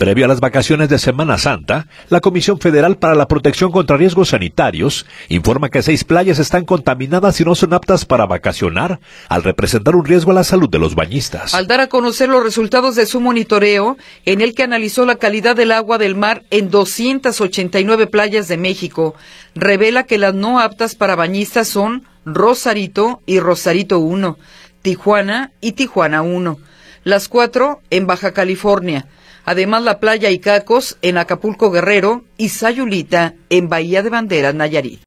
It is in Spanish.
Previo a las vacaciones de Semana Santa, la Comisión Federal para la Protección contra Riesgos Sanitarios informa que 6 playas están contaminadas y no son aptas para vacacionar, al representar un riesgo a la salud de los bañistas. Al dar a conocer los resultados de su monitoreo, en el que analizó la calidad del agua del mar en 289 playas de México, revela que las no aptas para bañistas son Rosarito y Rosarito 1, Tijuana y Tijuana 1, las 4 en Baja California. Además, la playa Icacos en Acapulco, Guerrero, y Sayulita en Bahía de Banderas, Nayarit.